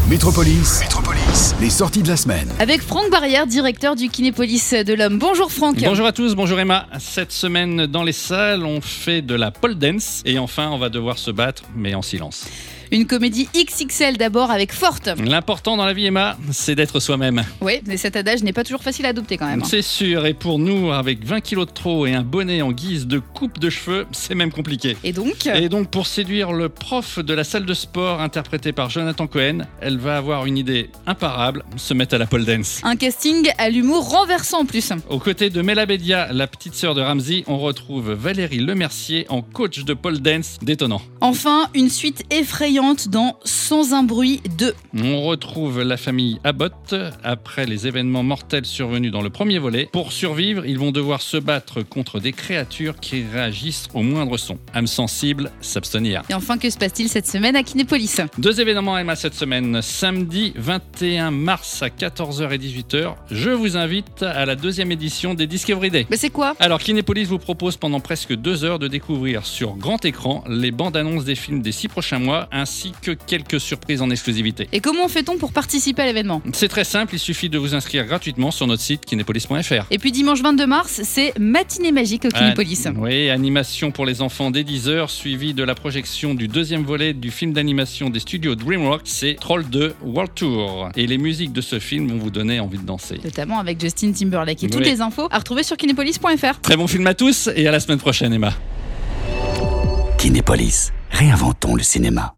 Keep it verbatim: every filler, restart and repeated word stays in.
Métropolis, Métropolis, les sorties de la semaine. Avec Franck Barrière, directeur du Kinépolis de l'Homme. Bonjour Franck. Bonjour à tous, bonjour Emma. Cette semaine dans les salles, on fait de la pole dance et enfin on va devoir se battre, mais en silence. Une comédie X X L d'abord avec Forte. L'important dans la vie, Emma, c'est d'être soi-même. Oui, mais cet adage n'est pas toujours facile à adopter quand même. C'est sûr, et pour nous, avec vingt kilos de trop et un bonnet en guise de coupe de cheveux, c'est même compliqué. Et donc Et donc pour séduire le prof de la salle de sport interprété par Jonathan Cohen, elle va avoir une idée imparable, se mettre à la pole dance. Un casting à l'humour renversant en plus. Aux côtés de Mela Bédia, la petite sœur de Ramsey, on retrouve Valérie Lemercier en coach de pole dance détonnant. Enfin, une suite effrayante dans Sans un bruit deux. On retrouve la famille Abbott après les événements mortels survenus dans le premier volet. Pour survivre, ils vont devoir se battre contre des créatures qui réagissent au moindre son. Âme sensible, s'abstenir. Et enfin, que se passe-t-il cette semaine à Kinépolis ? Deux événements Emma cette semaine. Samedi vingt et un mars à quatorze heures et dix-huit heures, je vous invite à la deuxième édition des Discovery Day. Mais c'est quoi ? Alors Kinépolis vous propose pendant presque deux heures de découvrir sur grand écran les bandes annonces des films des six prochains mois ainsi que quelques surprises en exclusivité. Et comment fait-on pour participer à l'événement ? C'est très simple, il suffit de vous inscrire gratuitement sur notre site kinépolis point f r. Et puis dimanche vingt-deux mars, c'est matinée magique au Kinépolis. Ah, oui, animation pour les enfants dès dix heures, suivi de la projection du deuxième volet du film d'animation des studios DreamWorks, c'est Troll deux World Tour. Et les musiques de ce film vont vous donner envie de danser. Notamment avec Justin Timberlake. Et Oui. toutes les infos à retrouver sur kinépolis point f r. Très bon film à tous et à la semaine prochaine Emma. Kinépolis, réinventons le cinéma.